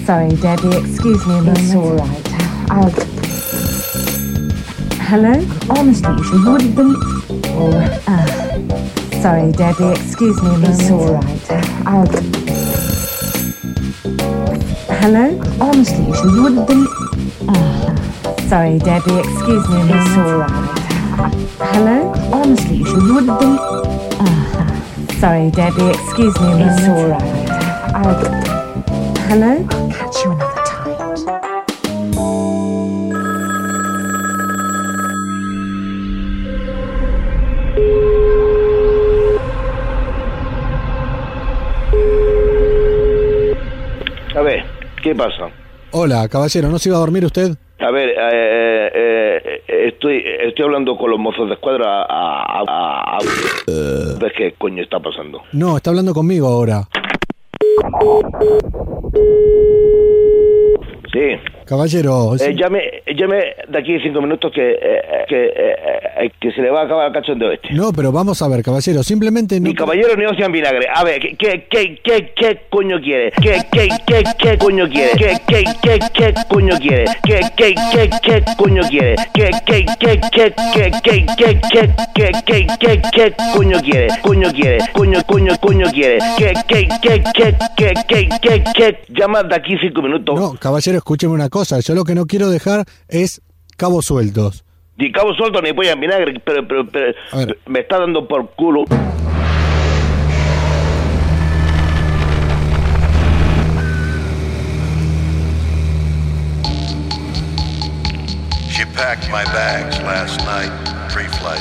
Sorry, Debbie, excuse me a moment. It's all right. Hello? Honestly, you wouldn't believe... Sorry, Debbie, excuse me a moment. It's all right. Hello? Honestly, you wouldn't believe... Sorry, Debbie, excuse me a moment. It's all right. Hello? Honestly, you wouldn't believe... Sorry, Debbie, excuse me a moment. It's all right. Hello? I'll catch you another time. A ver, ¿qué pasa? Hola, caballero, ¿no se iba a dormir usted? A ver, estoy hablando con los mozos de escuadra ¿ves qué coño está pasando? No, está hablando conmigo ahora. Sí. Caballero... Llame de aquí 5 minutos que se le va a acabar el cachondeo este. No, pero vamos a ver, caballero, simplemente no... Mi caballero negocia en vinagre. A ver, ¿qué coño quiere? ¿Qué coño quiere? ¿Qué coño quiere? ¿Qué coño quiere? ¿Qué coño quiere? Coño quiere? ¿Qué? Llama de aquí 5 minutos. No, caballero, escúcheme una cosa. Yo lo que no quiero dejar es cabos sueltos. Ni cabo suelto ni polla en vinagre, pero me está dando por culo. She packed my bags last night, pre-flight.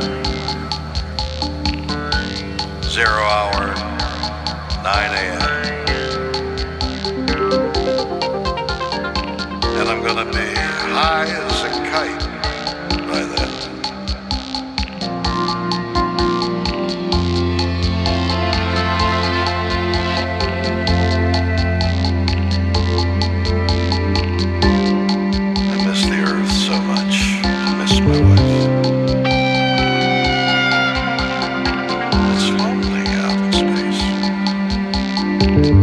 0 hour, 9 a.m. And I'm gonna be high as a kite by then. I miss the earth so much. I miss my wife. It's lonely out in space.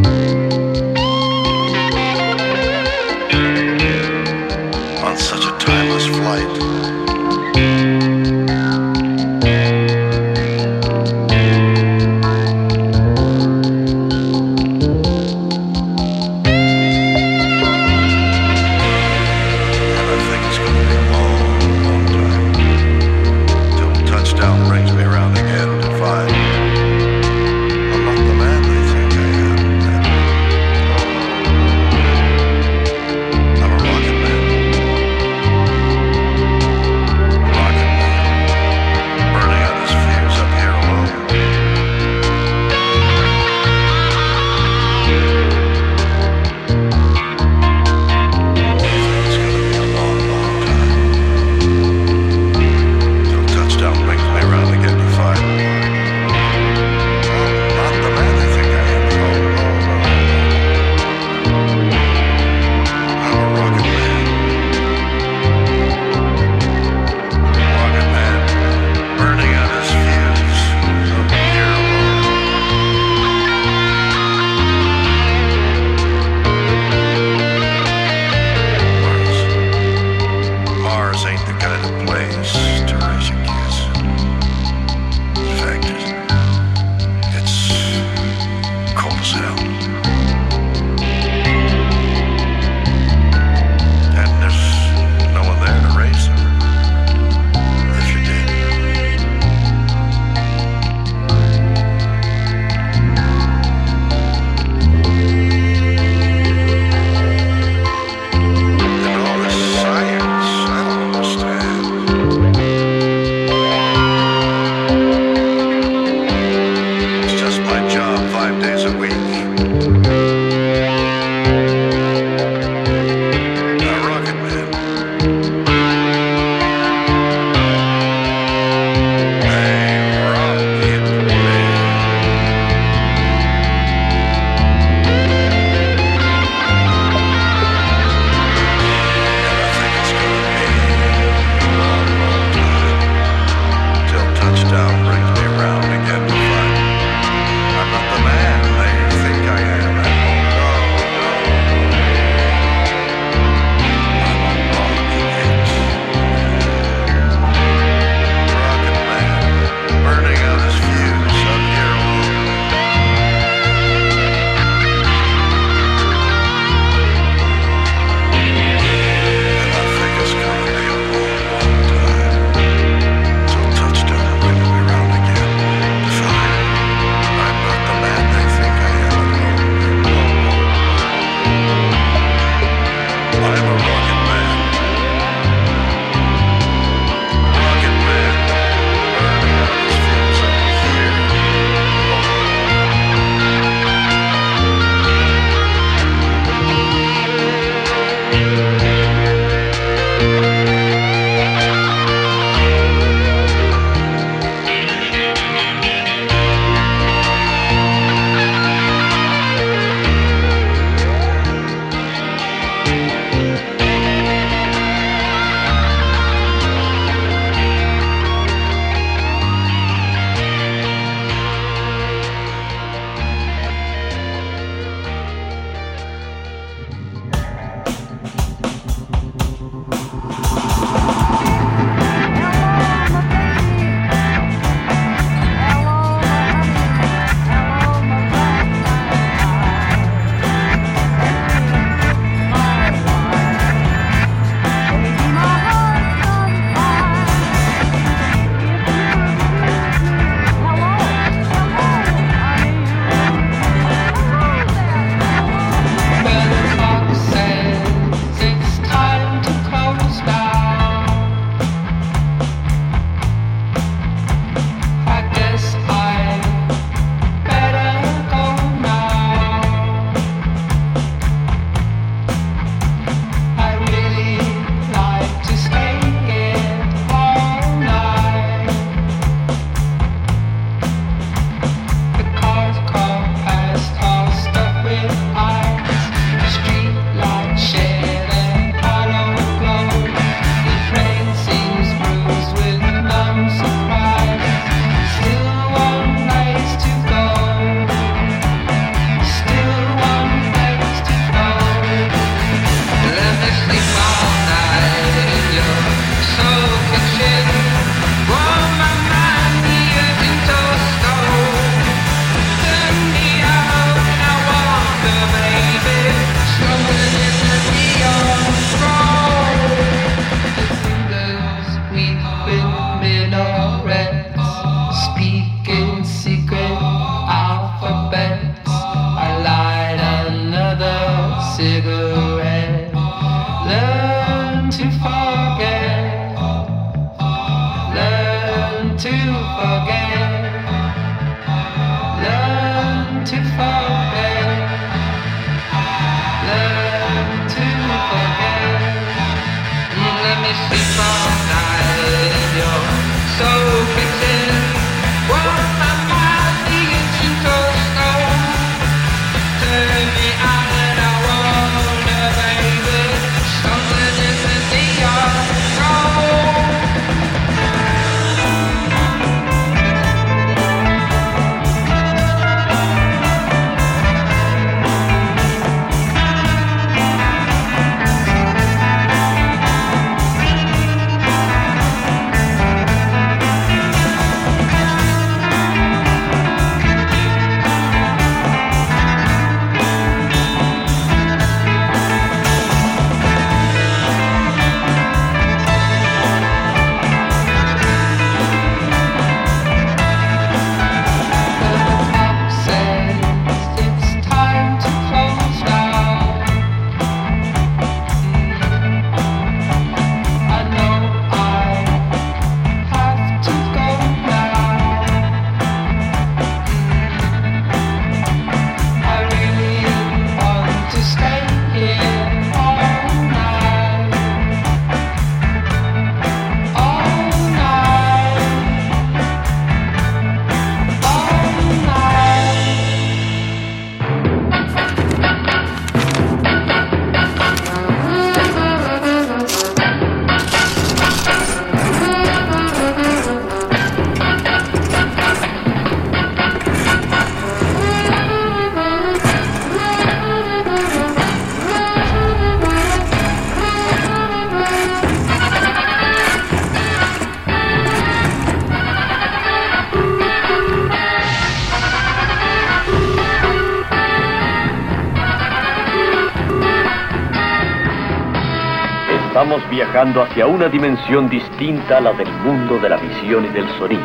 Estamos viajando hacia una dimensión distinta a la del mundo de la visión y del sonido.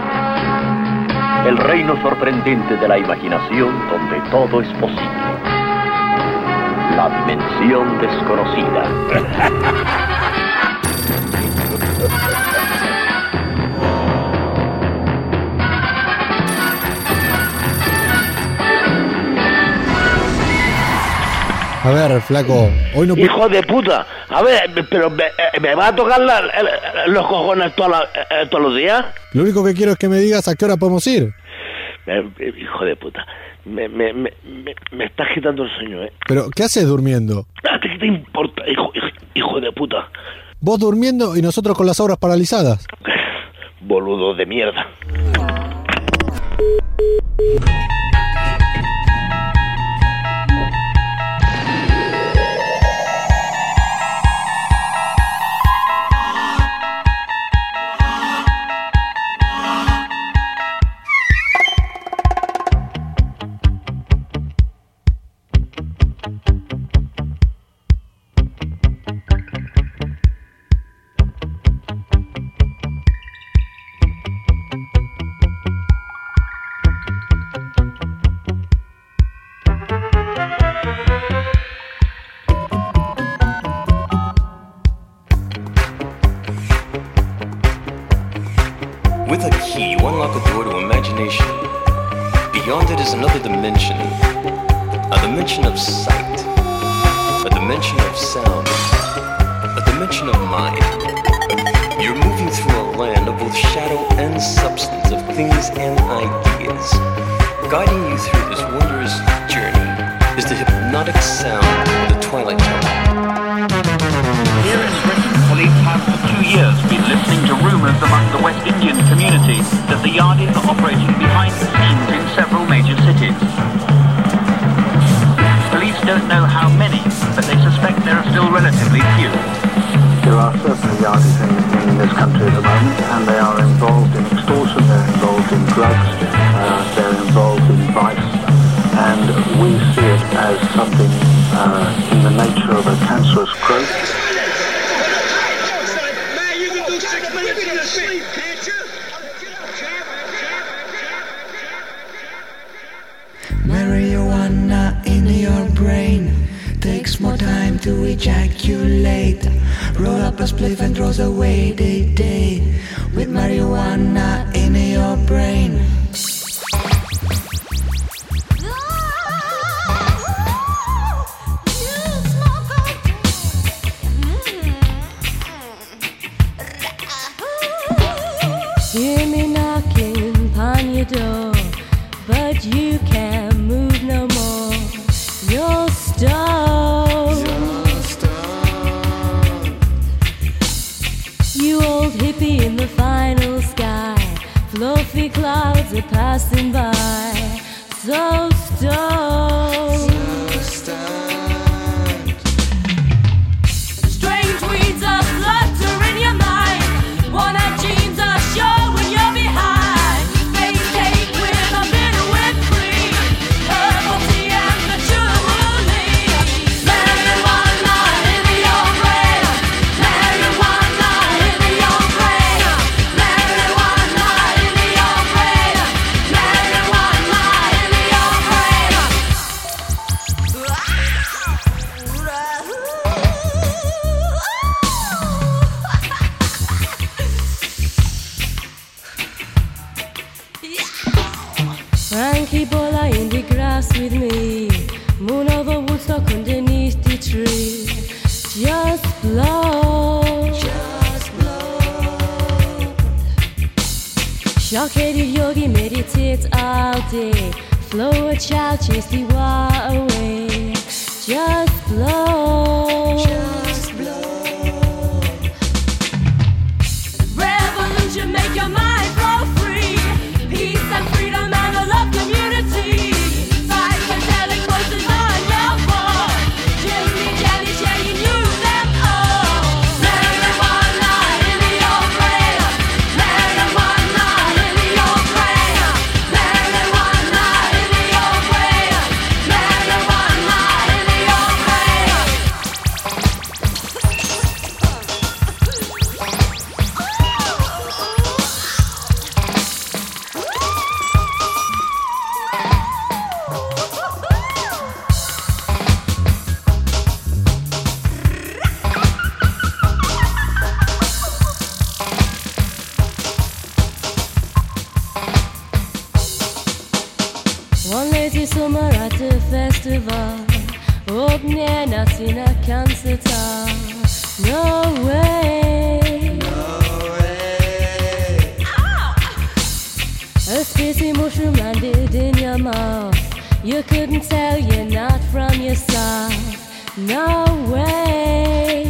El reino sorprendente de la imaginación donde todo es posible. La dimensión desconocida. A ver, flaco, hoy no puedo... Hijo de puta, a ver, pero ¿me va a tocar los cojones todos los días? Lo único que quiero es que me digas a qué hora podemos ir. Hijo de puta, me estás quitando el sueño, ¿eh? Pero, ¿qué haces durmiendo? ¿Qué te importa, hijo de puta? Vos durmiendo y nosotros con las obras paralizadas. Boludo de mierda. With a key, you unlock a door to imagination. Beyond it is another dimension. A dimension of sight. A dimension of sound. A dimension of mind. You're moving through a land of both shadow and substance, of things and ideas. Guiding you through this wondrous journey is the hypnotic sound of the Twilight Temple. Here in Britain, police have for 2 years been listening to rumours among the West Indian community that the Yardis are operating behind the scenes in several major cities. Police don't know how many, but they suspect there are still relatively few. There are certainly Yardis in this country at the moment, and they are involved in extortion, they're involved in drugs, they're involved in vice, and we see it as something in the nature of a cancerous growth. Marijuana in your brain takes more time to ejaculate. Roll up a spliff and throws away the day with marijuana in your brain. Hear me knocking upon your door, but you can't move no more. You're stoned. You old hippie in the final sky, fluffy clouds are passing by. So stoned. Strange weeds are fluttering your mind. One-eyed jeans are showing you're behind. Face cake with a bitter whipped cream, herbal tea and patchouli. Marijuana in your brain. Marijuana in your brain. Marijuana in your brain. Marijuana in your brain. Frankie Bola in the grass with me, moon over Woodstock underneath the tree. Just blow, just blow. Shock-headed yogi meditates all day, flow a child chase the war away. Just blow, just blow. Revolution, make your mind flow free. Peace and freedom and a love community. Psychedelic voices on your phone. Jimmy, Jenny, Shay, you knew them all. Marijuana in your brain. Marijuana in your brain. Marijuana in your brain. Marijuana in your brain. One lazy summer at the festival, opening us in a concert hall. No way, no way. A spicy mushroom landed in your mouth. You couldn't tell you're not from yourself. No way.